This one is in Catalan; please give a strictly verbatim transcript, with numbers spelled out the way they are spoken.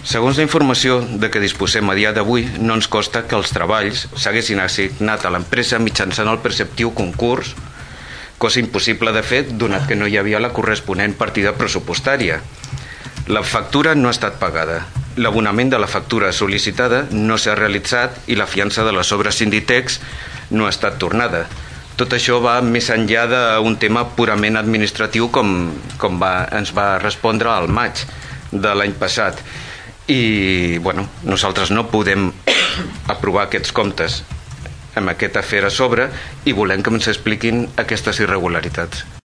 Segons la informació de què disposem a dia d'avui, no ens consta que els treballs s'haguessin assignat a l'empresa mitjançant el preceptiu concurs, cosa impossible de fet, donat que no hi havia la corresponent partida pressupostària. La factura no ha estat pagada. L'abonament de la factura sol·licitada no s'ha realitzat i la fiança de les obres Inditex no ha estat tornada. Tot això va més enllà d'un tema purament administratiu com, com va, ens va respondre al maig de l'any passat. I bueno, nosaltres no podem aprovar aquests comptes amb aquest afer a sobre i volem que ens expliquin aquestes irregularitats.